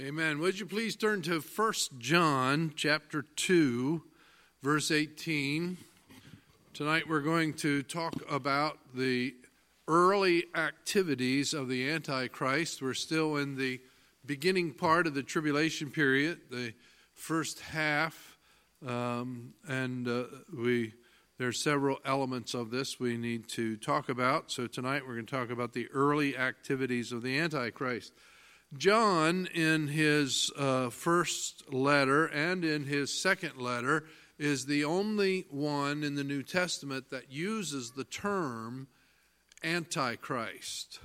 Amen. Would you please turn to 1 John chapter 2, verse 18. Tonight we're going to talk about the early activities of the Antichrist. We're still in the beginning part of the tribulation period, the first half, and there's several elements of this we need to talk about. So tonight we're going to talk about the early activities of the Antichrist. John, in his first letter and in his second letter, is the only one in the New Testament that uses the term Antichrist.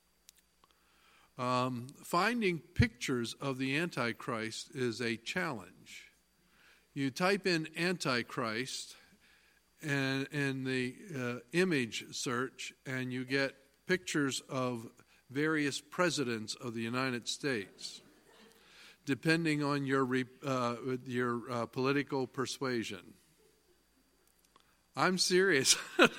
Finding pictures of the Antichrist is a challenge. You type in Antichrist and in the image search, and you get pictures of various presidents of the United States, depending on your political persuasion. I'm serious.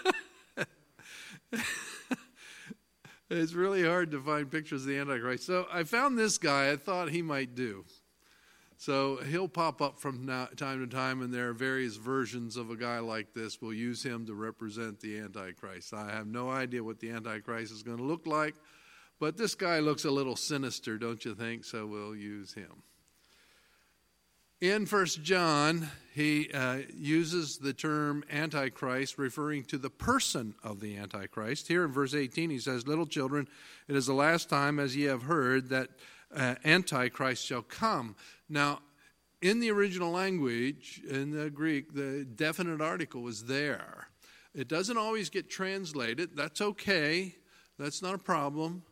It's really hard to find pictures of the Antichrist. So I found this guy I thought he might do. So he'll pop up from time to time, and there are various versions of a guy like this. We'll use him to represent the Antichrist. I have no idea what the Antichrist is going to look like. But this guy looks a little sinister, don't you think? So we'll use him. In 1 John, he uses the term Antichrist, referring to the person of the Antichrist. Here in verse 18, he says, "Little children, it is the last time, as ye have heard, that Antichrist shall come." Now, in the original language, in the Greek, the definite article is there. It doesn't always get translated. That's okay. That's not a problem.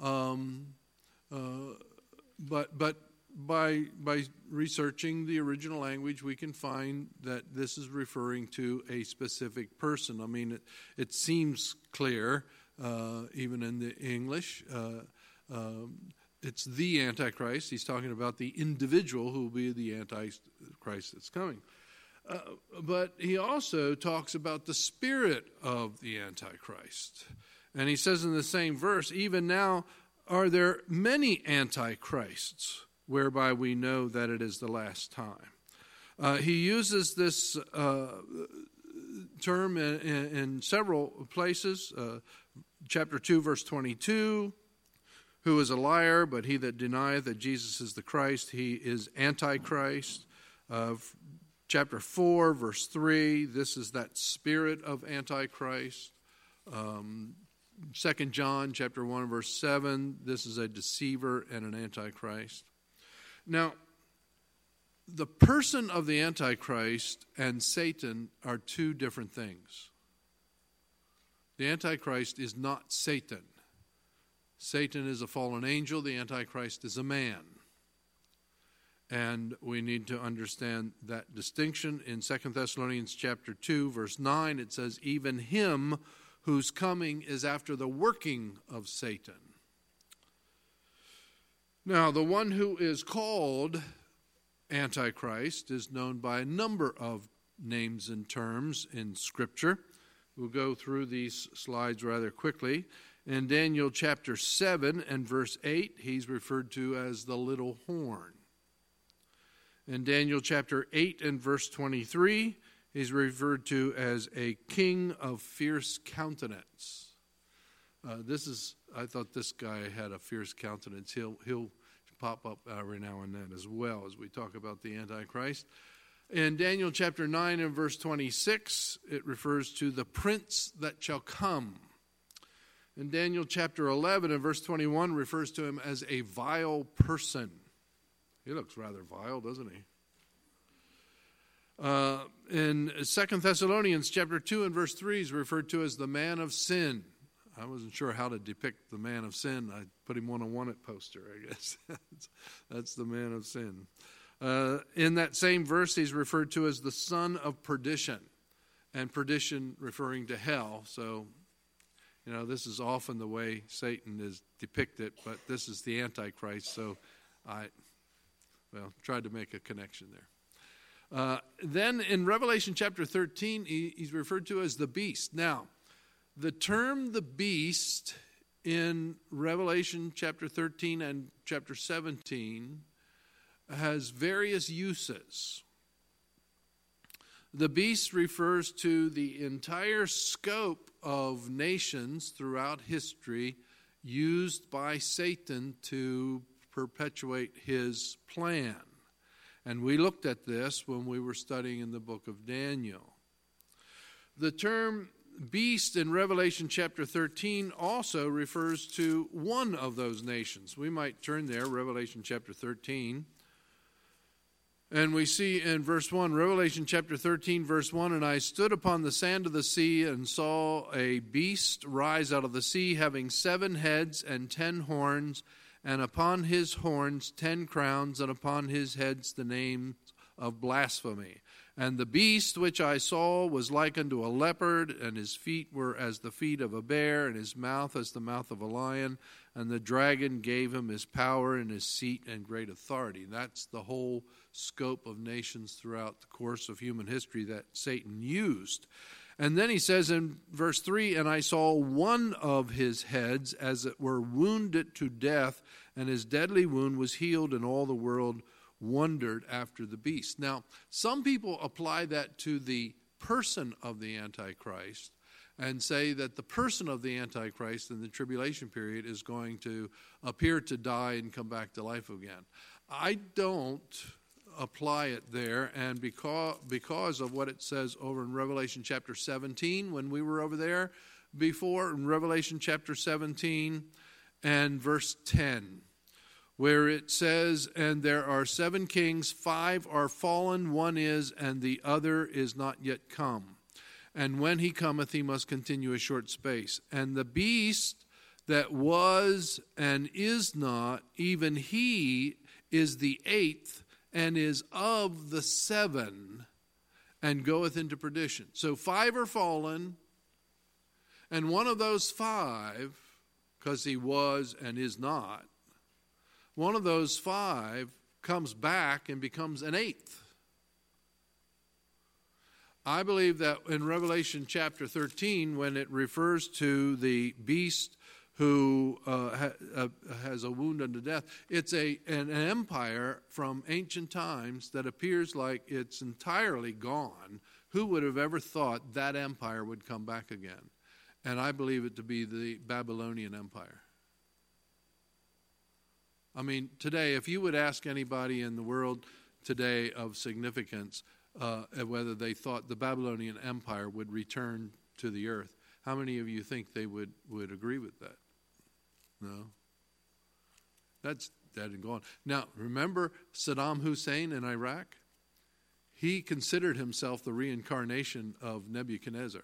But by researching the original language, we can find that this is referring to a specific person. I mean, it seems clear, even in the English. It's the Antichrist. He's talking about the individual who will be the Antichrist that's coming. But he also talks about the spirit of the Antichrist. And he says in the same verse, "Even now are there many antichrists, whereby we know that it is the last time." He uses this term in several places. Chapter 2, verse 22, "Who is a liar, but he that denieth that Jesus is the Christ, he is Antichrist." Chapter 4, verse 3, this is that spirit of Antichrist. 2 John chapter 1, verse 7, this is a deceiver and an Antichrist. Now, the person of the Antichrist and Satan are two different things. The Antichrist is not Satan. Satan is a fallen angel. The Antichrist is a man. And we need to understand that distinction. In 2 Thessalonians chapter 2, verse 9, it says, "Even him whose coming is after the working of Satan." Now, the one who is called Antichrist is known by a number of names and terms in Scripture. We'll go through these slides rather quickly. In Daniel chapter 7 and verse 8, he's referred to as the little horn. In Daniel chapter 8 and verse 23, he's referred to as a king of fierce countenance. I thought this guy had a fierce countenance. He'll pop up every now and then as well as we talk about the Antichrist. In Daniel chapter 9 and verse 26, it refers to the prince that shall come. In Daniel chapter 11 and verse 21, refers to him as a vile person. He looks rather vile, doesn't he? In 2 Thessalonians chapter 2 and verse 3 is referred to as the man of sin. I wasn't sure how to depict the man of sin. I put him on a wanted poster, I guess. That's the man of sin. In that same verse, he's referred to as the son of perdition. And perdition referring to hell. So, this is often the way Satan is depicted, but this is the Antichrist. So I tried to make a connection there. Then in Revelation chapter 13, he's referred to as the beast. Now, the term the beast in Revelation chapter 13 and chapter 17 has various uses. The beast refers to the entire scope of nations throughout history used by Satan to perpetuate his plan. And we looked at this when we were studying in the book of Daniel. The term beast in Revelation chapter 13 also refers to one of those nations. We might turn there, Revelation chapter 13. And we see in verse 1, Revelation chapter 13, verse 1, "And I stood upon the sand of the sea and saw a beast rise out of the sea, having 7 heads and 10 horns, and upon his horns 10 crowns, and upon his heads the name of blasphemy. And the beast which I saw was like unto a leopard, and his feet were as the feet of a bear, and his mouth as the mouth of a lion. And the dragon gave him his power and his seat and great authority." That's the whole scope of nations throughout the course of human history that Satan used. And then he says in verse 3, "And I saw one of his heads as it were wounded to death, and his deadly wound was healed, and all the world wondered after the beast." Now, some people apply that to the person of the Antichrist and say that the person of the Antichrist in the tribulation period is going to appear to die and come back to life again. I don't apply it there, and because of what it says over in Revelation chapter 17, when we were over there before, in Revelation chapter 17 and verse 10, where it says, "And there are 7 kings, 5 are fallen, one is, and the other is not yet come. And when he cometh, he must continue a short space. And the beast that was and is not, even he is the 8th, and is of the 7, and goeth into perdition." So 5 are fallen, and one of those 5, because he was and is not, one of those 5 comes back and becomes an 8th. I believe that in Revelation chapter 13, when it refers to the beast who has a wound unto death, it's an empire from ancient times that appears like it's entirely gone. Who would have ever thought that empire would come back again? And I believe it to be the Babylonian Empire. I mean, today, if you would ask anybody in the world today of significance whether they thought the Babylonian Empire would return to the earth, how many of you think they would agree with that? No? That's dead and gone. Now, remember Saddam Hussein in Iraq? He considered himself the reincarnation of Nebuchadnezzar.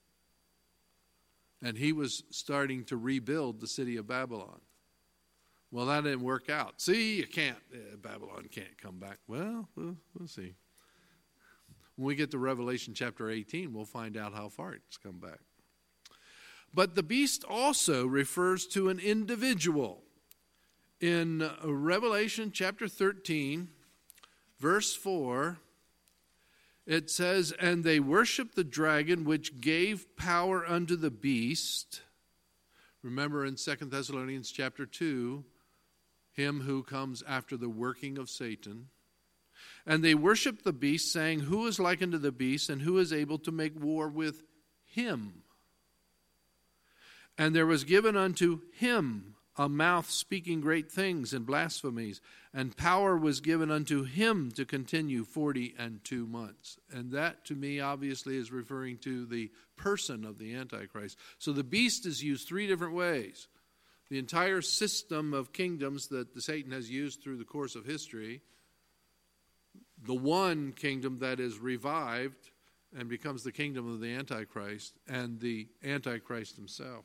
And he was starting to rebuild the city of Babylon. Well, that didn't work out. See, you can't, Babylon can't come back. Well, we'll see. When we get to Revelation chapter 18, we'll find out how far it's come back. But the beast also refers to an individual. In Revelation chapter 13, verse 4, it says, "And they worshiped the dragon which gave power unto the beast." Remember in 2 Thessalonians chapter 2, him who comes after the working of Satan. "And they worshiped the beast, saying, Who is like unto the beast, and who is able to make war with him? And there was given unto him a mouth speaking great things and blasphemies, and power was given unto him to continue 42 months. And that, to me, obviously is referring to the person of the Antichrist. So the beast is used 3 different ways. The entire system of kingdoms that Satan has used through the course of history, the one kingdom that is revived and becomes the kingdom of the Antichrist, and the Antichrist himself.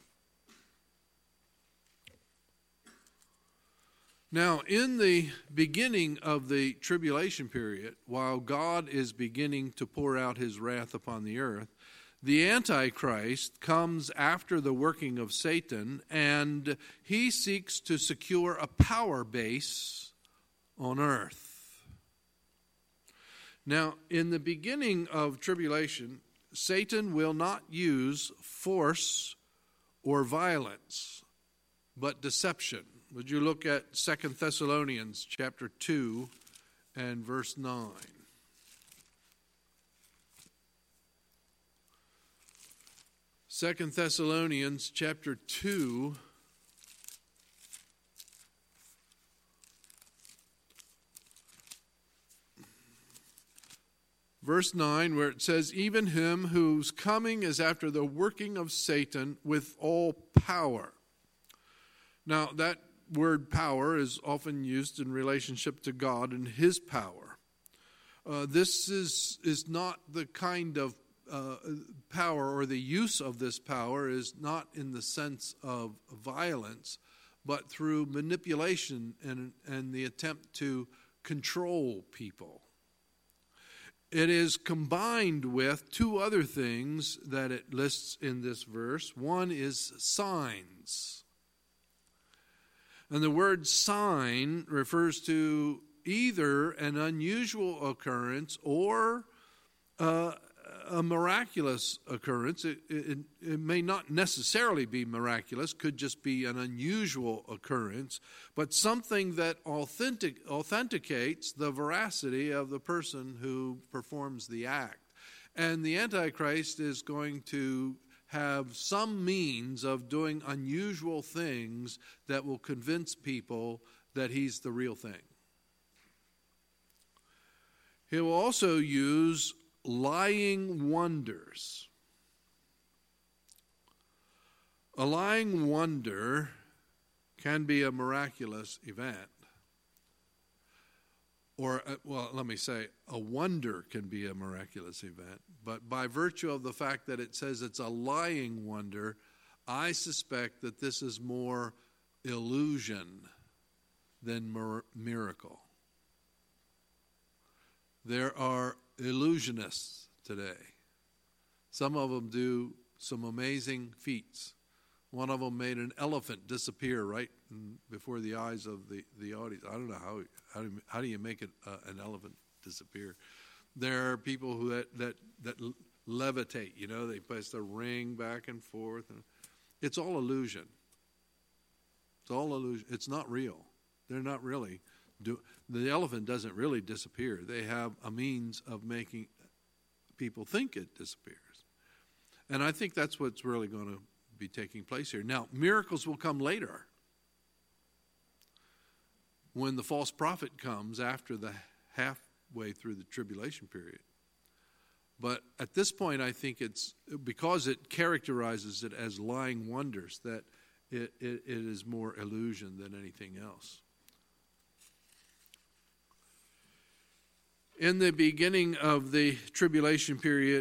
Now, in the beginning of the tribulation period, while God is beginning to pour out his wrath upon the earth, the Antichrist comes after the working of Satan, and he seeks to secure a power base on earth. Now, in the beginning of tribulation, Satan will not use force or violence, but deception. Would you look at 2 Thessalonians chapter 2 and verse 9. Second Thessalonians chapter 2, verse 9, where it says, even him whose coming is after the working of Satan with all power. Now, that word power is often used in relationship to God and his power. This is not the kind of power, or the use of this power is not in the sense of violence, but through manipulation and the attempt to control people. It is combined with two other things that it lists in this verse. One is signs. And the word sign refers to either an unusual occurrence or a miraculous occurrence. It may not necessarily be miraculous, could just be an unusual occurrence, but something that authenticates the veracity of the person who performs the act. And the Antichrist is going to have some means of doing unusual things that will convince people that he's the real thing. He will also use lying wonders. A lying wonder can be a miraculous event. Or, let me say, a wonder can be a miraculous event. But by virtue of the fact that it says it's a lying wonder, I suspect that this is more illusion than miracle. There are illusionists today. Some of them do some amazing feats. One of them made an elephant disappear right before the eyes of the audience. I don't know how do you make an elephant disappear. There are people who that levitate. You know, they place the ring back and forth. And it's all illusion. It's all illusion. It's not real. They're not really. The elephant doesn't really disappear. They have a means of making people think it disappears. And I think that's what's really going to be taking place here. Now, miracles will come later when the false prophet comes after the halfway through the tribulation period. But at this point, I think it's because it characterizes it as lying wonders that it is more illusion than anything else. In the beginning of the tribulation period,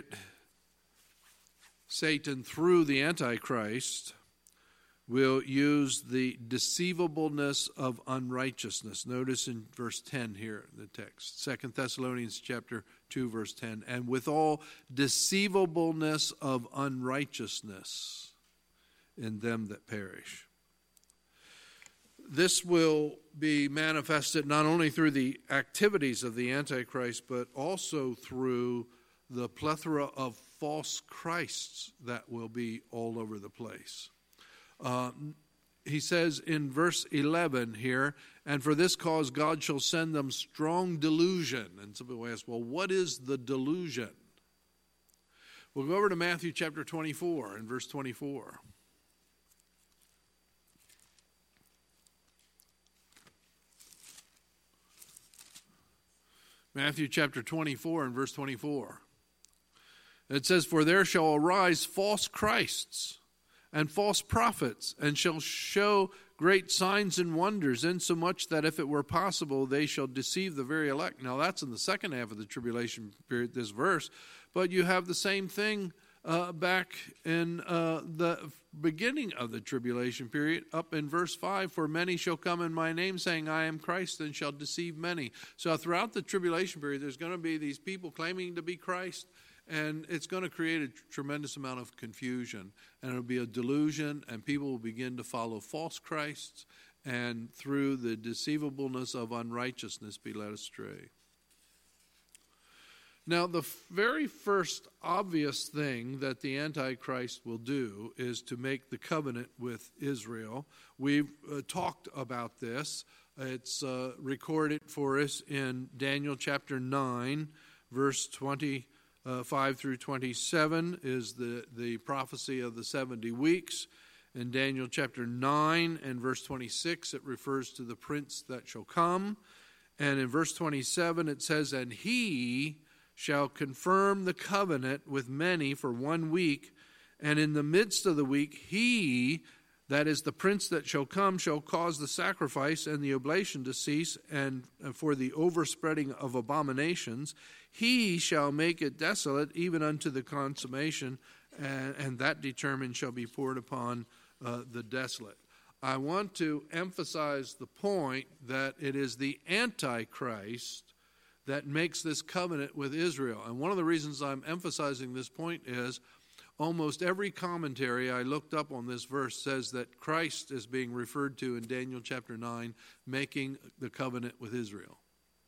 Satan, through the Antichrist, will use the deceivableness of unrighteousness. Notice in verse 10 here in the text, 2 Thessalonians chapter 2, verse 10, and with all deceivableness of unrighteousness in them that perish. This will be manifested not only through the activities of the Antichrist, but also through the plethora of false Christs that will be all over the place. He says in verse 11 here, and for this cause God shall send them strong delusion. And some people ask, well, what is the delusion? We'll go over to Matthew chapter 24 and verse 24. Matthew chapter 24 and verse 24. It says, for there shall arise false Christs and false prophets, and shall show great signs and wonders, insomuch that if it were possible, they shall deceive the very elect. Now that's in the second half of the tribulation period, this verse. But you have the same thing back in the beginning of the tribulation period, up in verse 5, for many shall come in my name, saying, I am Christ, and shall deceive many. So throughout the tribulation period, there's going to be these people claiming to be Christ, and it's going to create a tremendous amount of confusion, and it'll be a delusion, and people will begin to follow false Christs, and through the deceivableness of unrighteousness be led astray. Now, the very first obvious thing that the Antichrist will do is to make the covenant with Israel. We've talked about this It's recorded for us in Daniel chapter 9, verse 25 through 27 is the prophecy of the 70 weeks. In Daniel chapter 9 and verse 26, it refers to the prince that shall come. And in verse 27, it says, "And he shall confirm the covenant with many for 1 week, and in the midst of the week he, that is the prince that shall come, shall cause the sacrifice and the oblation to cease, and for the overspreading of abominations. He shall make it desolate even unto the consummation, and that determined shall be poured upon the desolate." I want to emphasize the point that it is the Antichrist that makes this covenant with Israel. And one of the reasons I'm emphasizing this point is almost every commentary I looked up on this verse says that Christ is being referred to in Daniel chapter 9, making the covenant with Israel.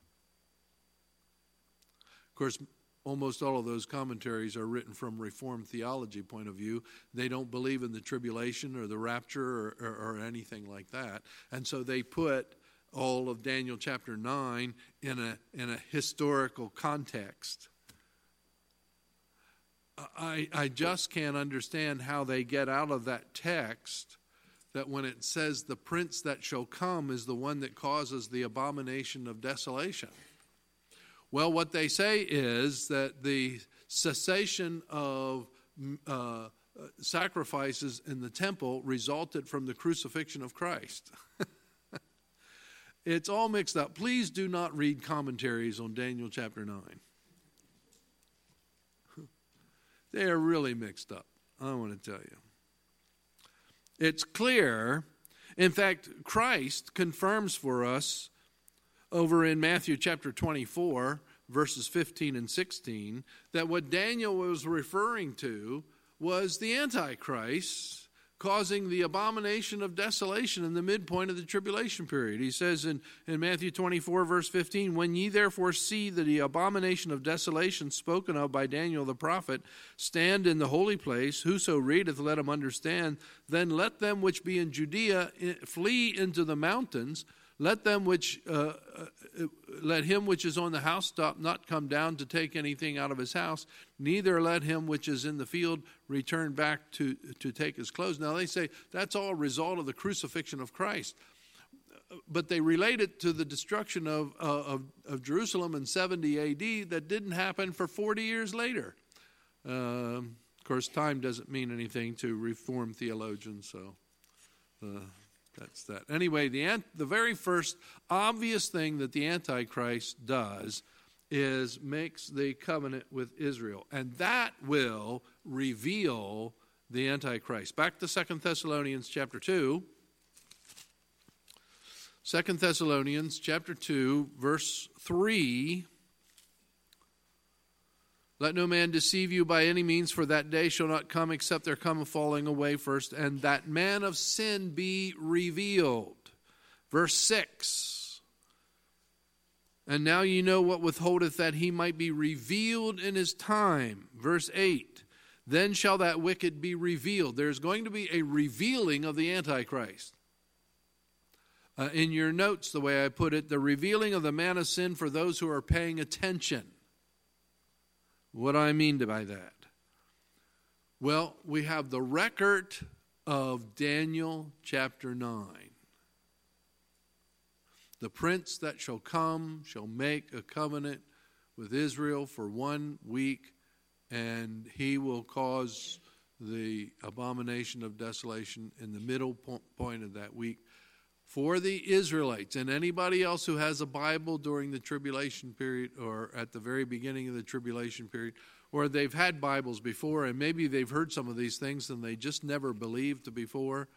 Of course, almost all of those commentaries are written from Reformed theology point of view. They don't believe in the tribulation or the rapture or anything like that. And so they put all of Daniel chapter 9 in a historical context. I just can't understand how they get out of that text that when it says the prince that shall come is the one that causes the abomination of desolation. Well, what they say is that the cessation of sacrifices in the temple resulted from the crucifixion of Christ. It's all mixed up. Please do not read commentaries on Daniel chapter 9. They are really mixed up, I want to tell you. It's clear. In fact, Christ confirms for us over in Matthew chapter 24, verses 15 and 16, that what Daniel was referring to was the Antichrist causing the abomination of desolation in the midpoint of the tribulation period. He says in Matthew 24, verse 15, "When ye therefore see the abomination of desolation spoken of by Daniel the prophet stand in the holy place, whoso readeth, let him understand. Then let them which be in Judea flee into the mountains. Let him which is on the housetop not come down to take anything out of his house, neither let him which is in the field return back to take his clothes." Now they say that's all a result of the crucifixion of Christ. But they relate it to the destruction of Jerusalem in 70 AD that didn't happen for 40 years later. Of course, time doesn't mean anything to Reformed theologians, so... that's that. Anyway, the very first obvious thing that the Antichrist does is makes the covenant with Israel. And that will reveal the Antichrist. Back to 2 Thessalonians chapter 2. 2 Thessalonians chapter 2, verse 3. "Let no man deceive you by any means, for that day shall not come except there come a falling away first, and that man of sin be revealed." Verse 6. "And now ye know what withholdeth that he might be revealed in his time." Verse 8. "Then shall that wicked be revealed." There's going to be a revealing of the Antichrist. In your notes, the way I put it, the revealing of the man of sin for those who are paying attention. What do I mean by that? Well, we have the record of Daniel chapter 9. "The prince that shall come shall make a covenant with Israel for 1 week, and he will cause the abomination of desolation in the middle point of that week for the Israelites." And anybody else who has a Bible during the tribulation period or at the very beginning of the tribulation period, or they've had Bibles before and maybe they've heard some of these things and they just never believed before,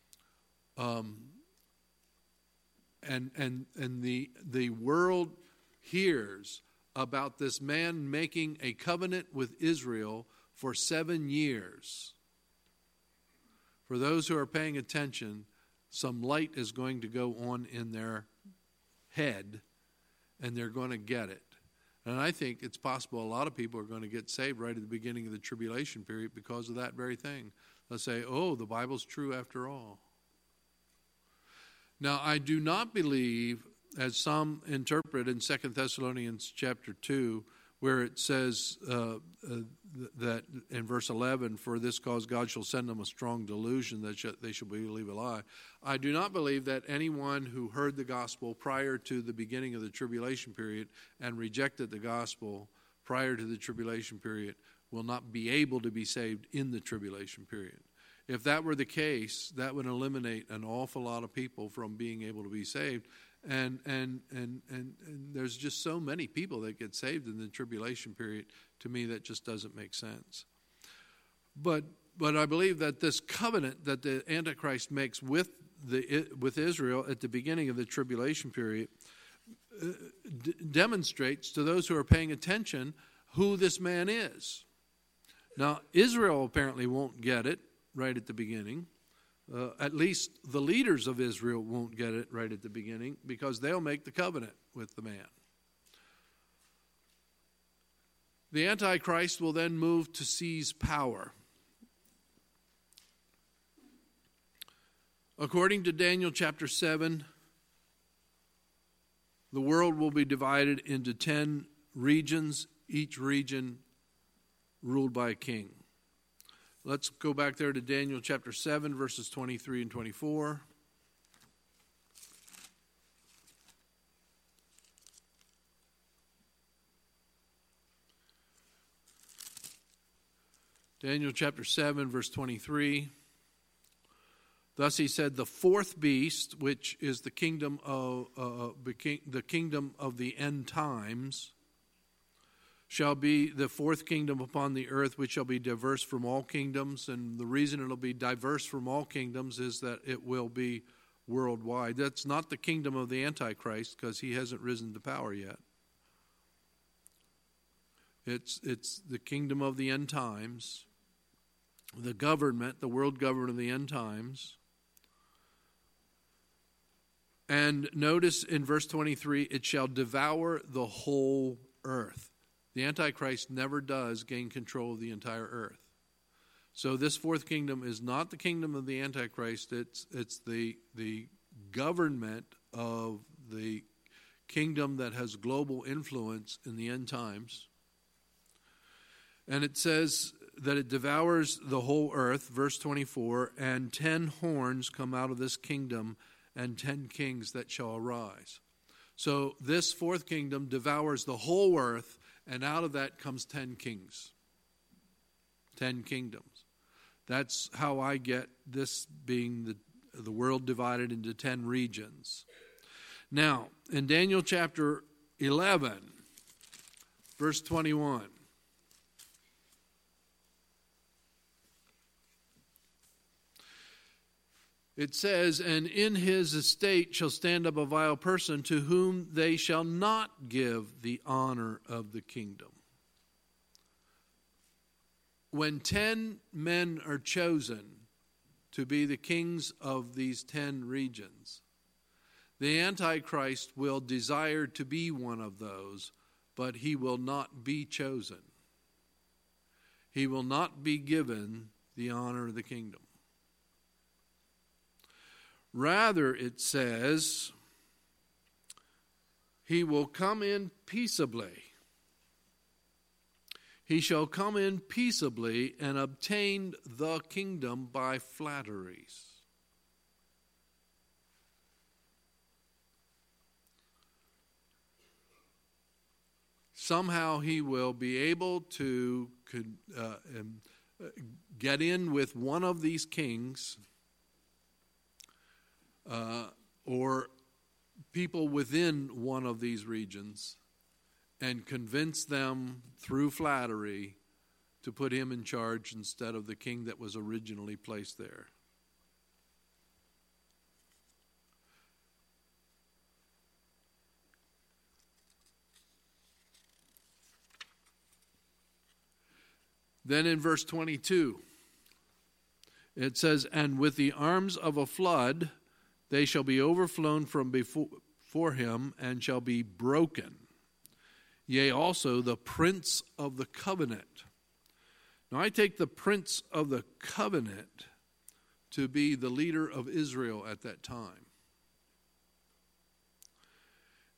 and the world hears about this man making a covenant with Israel for 7 years. For those who are paying attention, some light is going to go on in their head, and they're going to get it. And I think it's possible a lot of people are going to get saved right at the beginning of the tribulation period because of that very thing. They'll say, "Oh, the Bible's true after all." Now, I do not believe, as some interpret in 2 Thessalonians chapter 2, where it says that in verse 11, for this cause God shall send them a strong delusion that they shall believe a lie. I do not believe that anyone who heard the gospel prior to the beginning of the tribulation period and rejected the gospel prior to the tribulation period will not be able to be saved in the tribulation period. If that were the case, that would eliminate an awful lot of people from being able to be saved. And there's just so many people that get saved in the tribulation period. To me, that just doesn't make sense. But I believe that this covenant that the Antichrist makes with Israel at the beginning of the tribulation period demonstrates to those who are paying attention who this man is. Now, Israel apparently won't get it right at the beginning. At least the leaders of Israel won't get it right at the beginning because they'll make the covenant with the man. The Antichrist will then move to seize power. According to Daniel chapter 7, the world will be divided into 10 regions, each region ruled by a king. Let's go back there to Daniel chapter 7, verses 23 and 24. Daniel chapter 7, verse 23. Thus he said, the fourth beast, which is the kingdom of the end times, shall be the fourth kingdom upon the earth, which shall be diverse from all kingdoms. And the reason it'll be diverse from all kingdoms is that it will be worldwide. That's not the kingdom of the Antichrist, because he hasn't risen to power yet. It's the kingdom of the end times, the government, the world government of the end times. And notice in verse 23, it shall devour the whole earth. The Antichrist never does gain control of the entire earth. So this fourth kingdom is not the kingdom of the Antichrist. It's the government of the kingdom that has global influence in the end times. And it says that it devours the whole earth, verse 24, and 10 horns come out of this kingdom, and 10 kings that shall arise. So this fourth kingdom devours the whole earth, and out of that comes 10 kings, 10 kingdoms. That's how I get this being the world divided into 10 regions. Now, in Daniel chapter 11, verse 21, it says, and in his estate shall stand up a vile person to whom they shall not give the honor of the kingdom. When 10 men are chosen to be the kings of these 10 regions, the Antichrist will desire to be one of those, but he will not be chosen. He will not be given the honor of the kingdom. Rather, it says, he will come in peaceably. He shall come in peaceably and obtain the kingdom by flatteries. Somehow he will be able to get in with one of these kings, or people within one of these regions, and convince them through flattery to put him in charge instead of the king that was originally placed there. Then in verse 22, it says, and with the arms of a flood they shall be overflown from before him, and shall be broken. Yea, also the prince of the covenant. Now I take the prince of the covenant to be the leader of Israel at that time.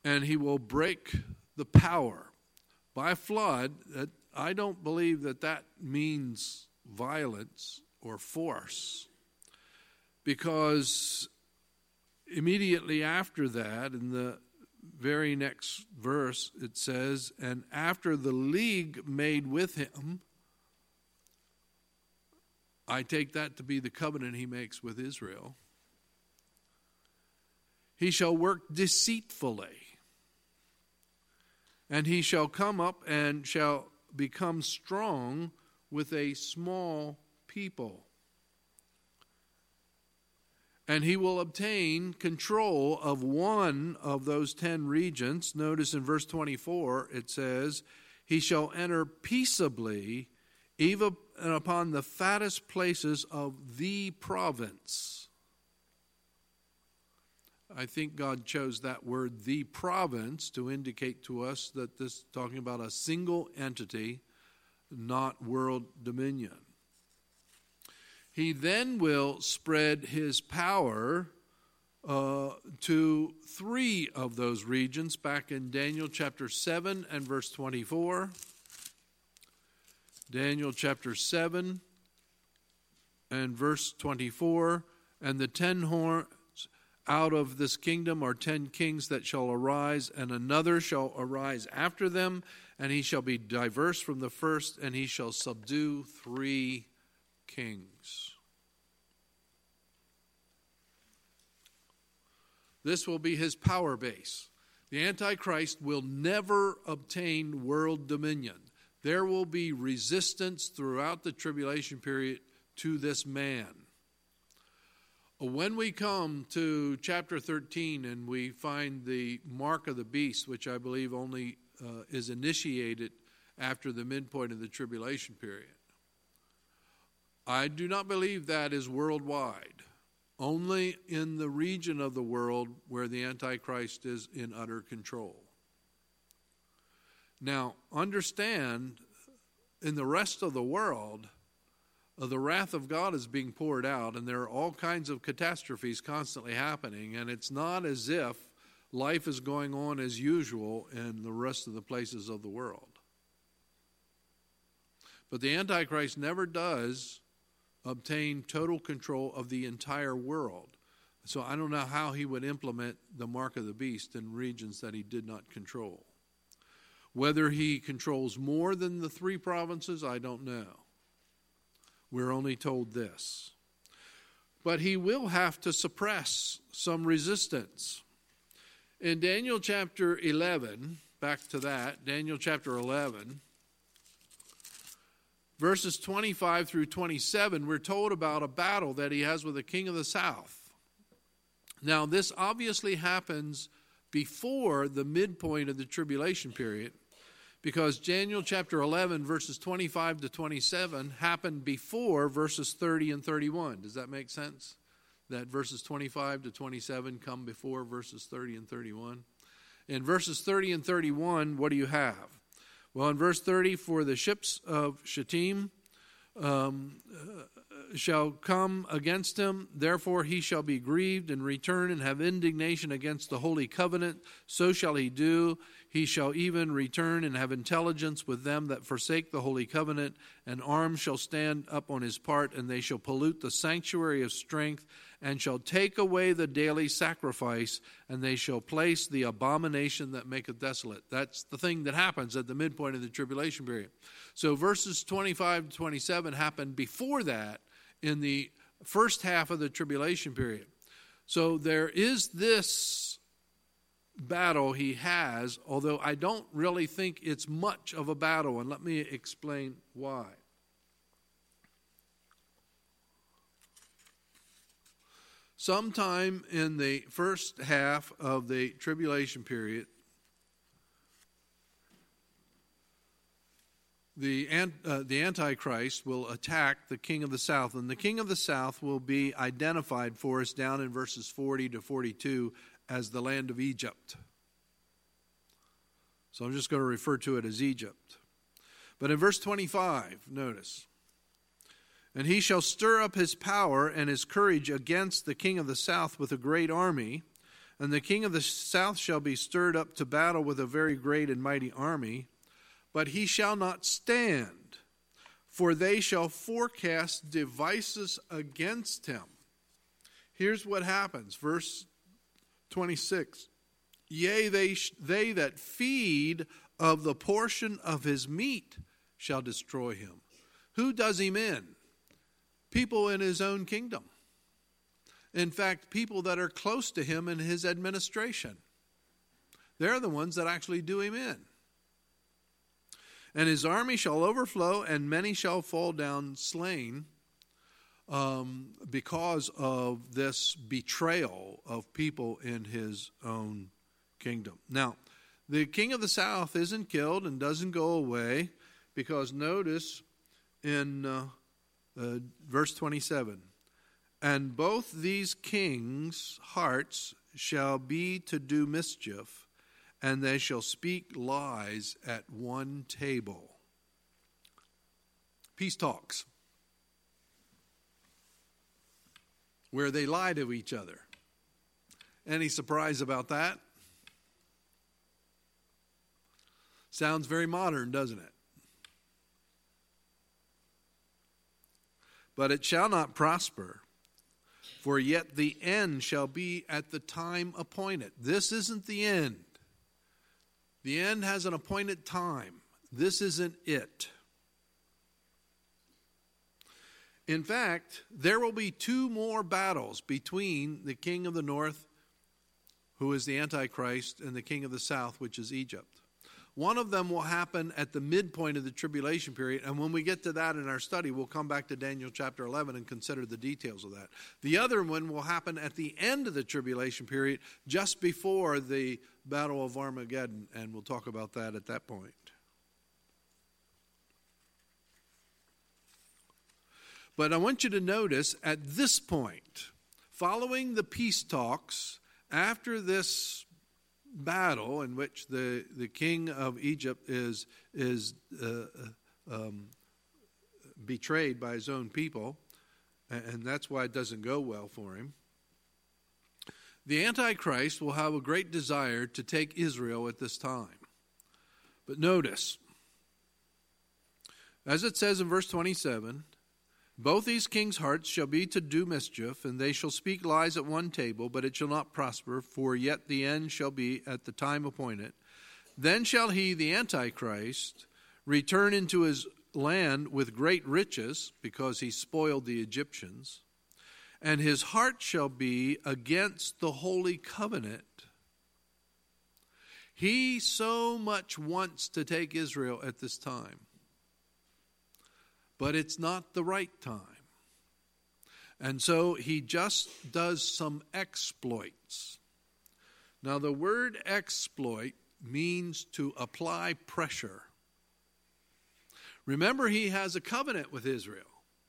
and he will break the power. By flood, I don't believe that means violence or force, because immediately after that, in the very next verse, it says, and after the league made with him, I take that to be the covenant he makes with Israel, he shall work deceitfully, and he shall come up and shall become strong with a small people. And he will obtain control of one of those 10 regions. Notice in verse 24 it says, he shall enter peaceably even upon the fattest places of the province. I think God chose that word, the province, to indicate to us that this is talking about a single entity, not world dominion. He then will spread his power to 3 of those regions, back in Daniel chapter 7 and verse 24. Daniel chapter 7 and verse 24. And the 10 horns out of this kingdom are 10 kings that shall arise, and another shall arise after them, and he shall be diverse from the first, and he shall subdue 3 kings. This will be his power base. The Antichrist will never obtain world dominion. There will be resistance throughout the tribulation period to this man. When we come to chapter 13 and we find the mark of the beast, which I believe only is initiated after the midpoint of the tribulation period, I do not believe that is worldwide. Only in the region of the world where the Antichrist is in utter control. Now, understand, in the rest of the world, the wrath of God is being poured out, and there are all kinds of catastrophes constantly happening, and it's not as if life is going on as usual in the rest of the places of the world. But the Antichrist never does obtain total control of the entire world. So I don't know how he would implement the mark of the beast in regions that he did not control. Whether he controls more than the 3 provinces, I don't know. We're only told this. But he will have to suppress some resistance. In Daniel chapter 11, back to that, Daniel chapter 11, verses 25 through 27, we're told about a battle that he has with the king of the south. Now, this obviously happens before the midpoint of the tribulation period, because Daniel chapter 11, verses 25 to 27, happened before verses 30 and 31. Does that make sense? That verses 25 to 27 come before verses 30 and 31. In verses 30 and 31, what do you have? Well, in verse 30, for the ships of Shittim shall come against him, therefore he shall be grieved and return and have indignation against the holy covenant. So shall he do. He shall even return and have intelligence with them that forsake the holy covenant, and arms shall stand up on his part, and they shall pollute the sanctuary of strength, and shall take away the daily sacrifice, and they shall place the abomination that maketh desolate. That's the thing that happens at the midpoint of the tribulation period. So verses 25 to 27 happen before that in the first half of the tribulation period. So there is this battle he has, although I don't really think it's much of a battle, and let me explain why. Sometime in the first half of the tribulation period, the Antichrist will attack the king of the south, and the king of the south will be identified for us down in verses 40 to 42 as the land of Egypt. So I'm just going to refer to it as Egypt. But in verse 25, notice, and he shall stir up his power and his courage against the king of the south with a great army, And the king of the south shall be stirred up to battle with a very great and mighty army, but he shall not stand, for they shall forecast devices against him. Here's what happens, verse 26. Yea, they that feed of the portion of his meat shall destroy him. Who does him in? People in his own kingdom. In fact, people that are close to him in his administration. They're the ones that actually do him in. And his army shall overflow, and many shall fall down slain because of this betrayal of people in his own kingdom. Now, the king of the south isn't killed and doesn't go away, because notice in verse 27, and both these kings' hearts shall be to do mischief, and they shall speak lies at one table. Peace talks, where they lie to each other. Any surprise about that? Sounds very modern, doesn't it? But it shall not prosper, for yet the end shall be at the time appointed. This isn't the end. The end has an appointed time. This isn't it. In fact, there will be 2 more battles between the king of the north, who is the Antichrist, and the king of the south, which is Egypt. One of them will happen at the midpoint of the tribulation period, and when we get to that in our study, we'll come back to Daniel chapter 11 and consider the details of that. The other one will happen at the end of the tribulation period, just before the Battle of Armageddon, and we'll talk about that at that point. But I want you to notice at this point, following the peace talks, after this battle in which the king of Egypt is betrayed by his own people, and that's why it doesn't go well for him, the Antichrist will have a great desire to take Israel at this time. But notice, as it says in verse 27, both these kings' hearts shall be to do mischief, and they shall speak lies at one table, but it shall not prosper, for yet the end shall be at the time appointed. Then shall he, the Antichrist, return into his land with great riches, because he spoiled the Egyptians, and his heart shall be against the holy covenant. He so much wants to take Israel at this time, but it's not the right time. And so he just does some exploits. Now, the word exploit means to apply pressure. Remember, he has a covenant with Israel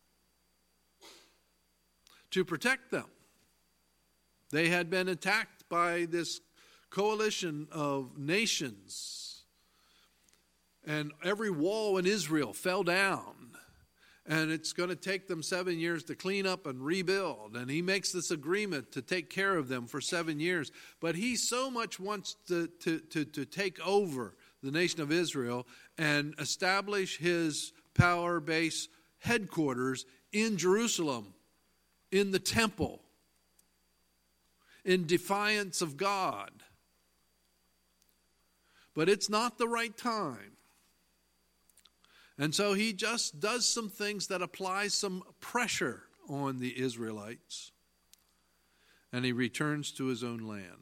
to protect them. They had been attacked by this coalition of nations, and every wall in Israel fell down. And it's going to take them 7 years to clean up and rebuild. And he makes this agreement to take care of them for 7 years. But he so much wants to take over the nation of Israel and establish his power base headquarters in Jerusalem, in the temple, in defiance of God. But it's not the right time. And so he just does some things that apply some pressure on the Israelites. And he returns to his own land.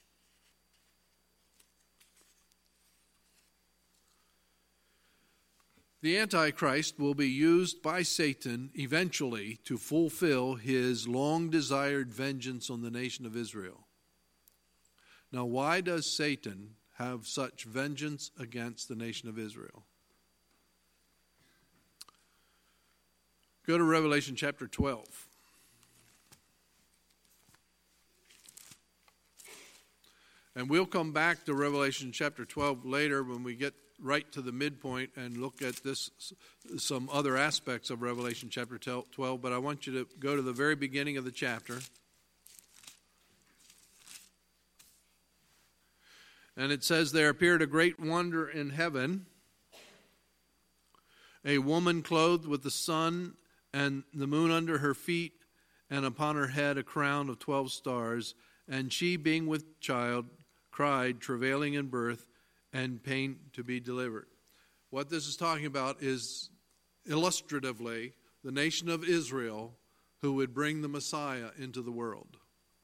The Antichrist will be used by Satan eventually to fulfill his long-desired vengeance on the nation of Israel. Now, why does Satan have such vengeance against the nation of Israel? Go to Revelation chapter 12. And we'll come back to Revelation chapter 12 later when we get right to the midpoint and look at this, some other aspects of Revelation chapter 12. But I want you to go to the very beginning of the chapter. And it says, there appeared a great wonder in heaven, a woman clothed with the sun and the moon under her feet, and upon her head a crown of 12 stars. And she, being with child, cried, travailing in birth and pain to be delivered. What this is talking about is illustratively the nation of Israel who would bring the Messiah into the world.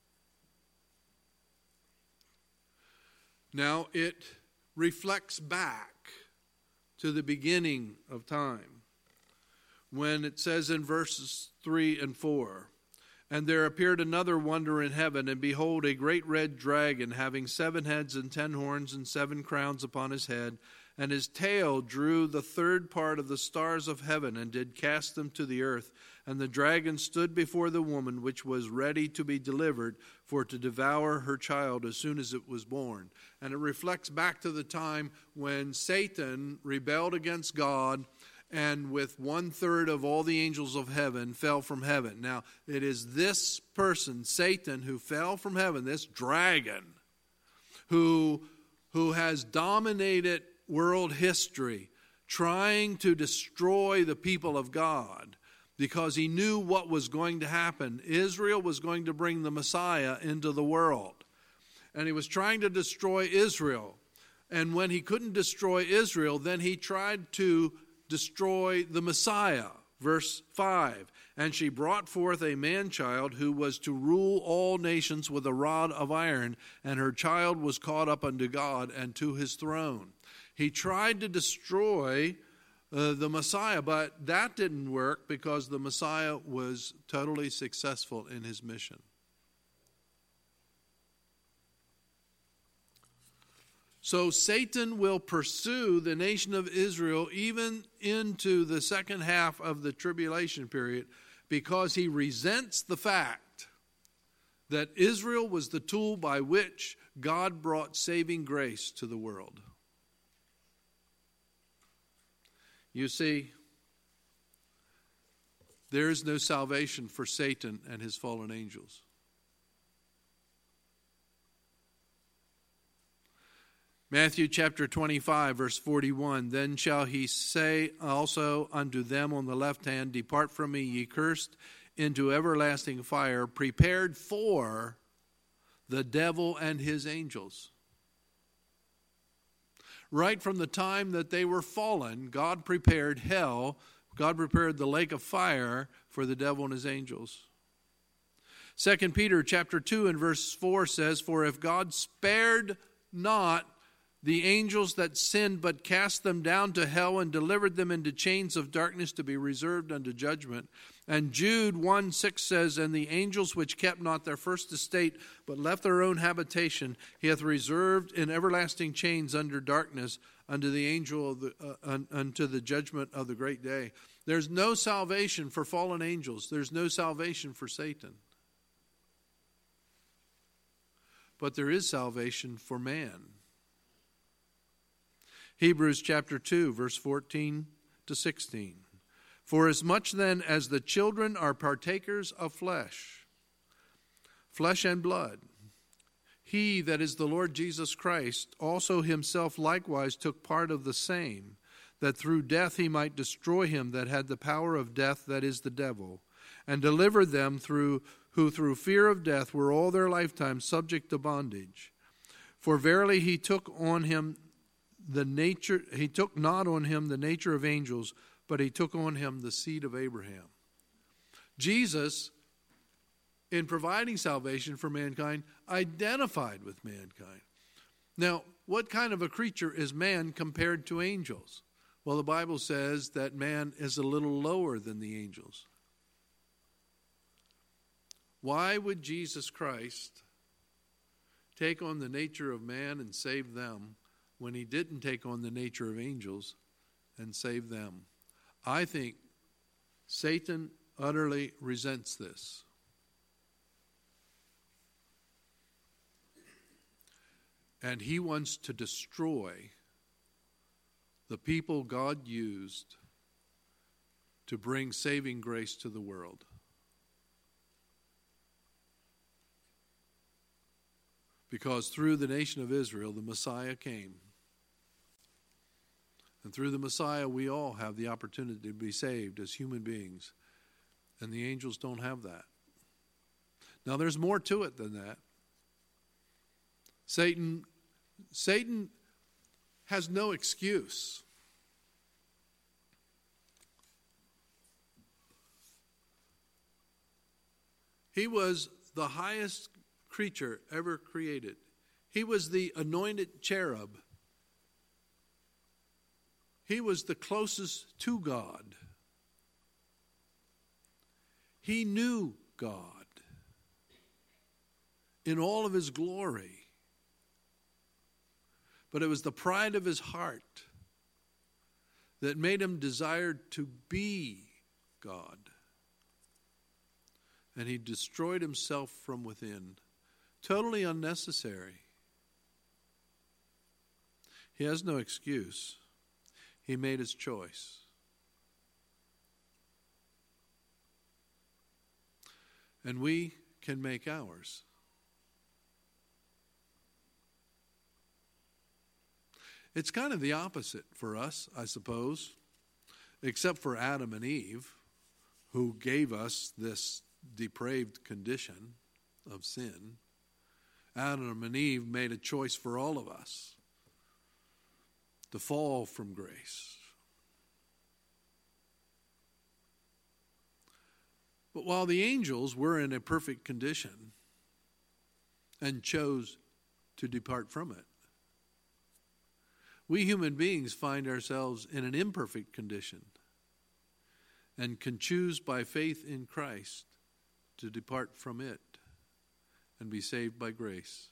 Now it reflects back to the beginning of time when it says in verses 3 and 4, and there appeared another wonder in heaven, and behold, a great red dragon, having 7 heads and 10 horns and 7 crowns upon his head, and his tail drew the third part of the stars of heaven, and did cast them to the earth. And the dragon stood before the woman, which was ready to be delivered, for to devour her child as soon as it was born. And it reflects back to the time when Satan rebelled against God, and with 1/3 of all the angels of heaven fell from heaven. Now, it is this person, Satan, who fell from heaven, this dragon, who has dominated world history, trying to destroy the people of God, because he knew what was going to happen. Israel was going to bring the Messiah into the world. And he was trying to destroy Israel. And when he couldn't destroy Israel, then he tried to destroy the Messiah. Verse 5, and she brought forth a man-child who was to rule all nations with a rod of iron, and her child was caught up unto God and to his throne. He tried to destroy the Messiah, but that didn't work because the Messiah was totally successful in his mission. So Satan will pursue the nation of Israel even into the second half of the tribulation period, because he resents the fact that Israel was the tool by which God brought saving grace to the world. You see, there is no salvation for Satan and his fallen angels. Matthew chapter 25, verse 41, then shall he say also unto them on the left hand, depart from me, ye cursed, into everlasting fire, prepared for the devil and his angels. Right from the time that they were fallen, God prepared hell, God prepared the lake of fire for the devil and his angels. 2 Peter chapter 2 and verse 4 says, for if God spared not the angels that sinned, but cast them down to hell and delivered them into chains of darkness to be reserved unto judgment. And Jude 1:6 says, and the angels which kept not their first estate, but left their own habitation, he hath reserved in everlasting chains under darkness unto the angel of unto the judgment of the great day. There's no salvation for fallen angels. There's no salvation for Satan. But there is salvation for man. Hebrews chapter 2, verse 14 to 16. For as much then as the children are partakers of flesh and blood, he that is the Lord Jesus Christ also himself likewise took part of the same, that through death he might destroy him that had the power of death, that is the devil, and delivered them who through fear of death were all their lifetime subject to bondage. For verily he took not on him the nature of angels, but he took on him the seed of Abraham. Jesus, in providing salvation for mankind, identified with mankind. Now, what kind of a creature is man compared to angels? Well, the Bible says that man is a little lower than the angels. Why would Jesus Christ take on the nature of man and save them when he didn't take on the nature of angels and save them? I think Satan utterly resents this. And he wants to destroy the people God used to bring saving grace to the world. Because through the nation of Israel, the Messiah came. And through the Messiah, we all have the opportunity to be saved as human beings. And the angels don't have that. Now, there's more to it than that. Satan has no excuse. He was the highest creature ever created. He was the anointed cherub. He was the closest to God. He knew God in all of his glory. But it was the pride of his heart that made him desire to be God. And he destroyed himself from within. Totally unnecessary. He has no excuse. He made his choice. And we can make ours. It's kind of the opposite for us, I suppose, except for Adam and Eve, who gave us this depraved condition of sin. Adam and Eve made a choice for all of us to fall from grace. But while the angels were in a perfect condition and chose to depart from it, we human beings find ourselves in an imperfect condition and can choose by faith in Christ to depart from it and be saved by grace.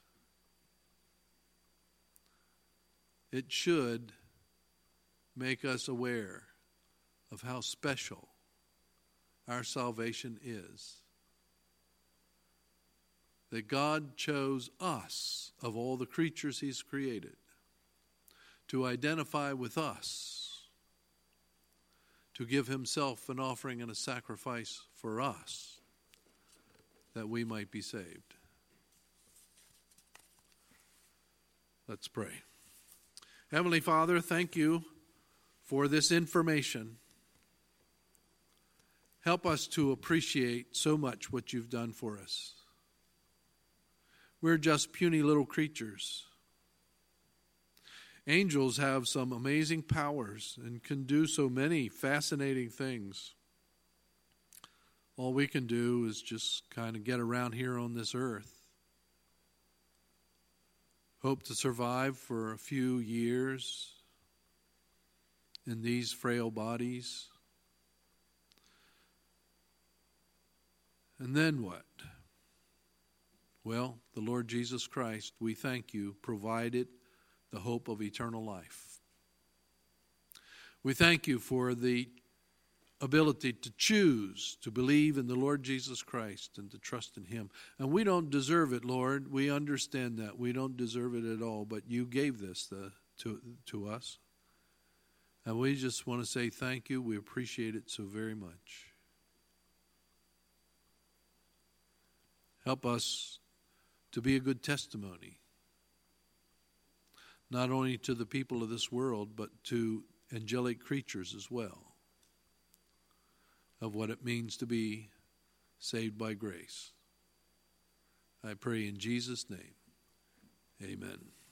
It should make us aware of how special our salvation is. That God chose us, of all the creatures he's created, to identify with us, to give himself an offering and a sacrifice for us, that we might be saved. Let's pray. Heavenly Father, thank you for this information. Help us to appreciate so much what you've done for us. We're just puny little creatures. Angels have some amazing powers and can do so many fascinating things. All we can do is just kind of get around here on this earth. Hope to survive for a few years in these frail bodies. And then what? Well, the Lord Jesus Christ, we thank you, provided the hope of eternal life. We thank you for the ability to choose to believe in the Lord Jesus Christ and to trust in him. And we don't deserve it, Lord. We understand that. We don't deserve it at all, but you gave this to us. And we just want to say thank you. We appreciate it so very much. Help us to be a good testimony, not only to the people of this world, but to angelic creatures as well, of what it means to be saved by grace. I pray in Jesus' name, amen.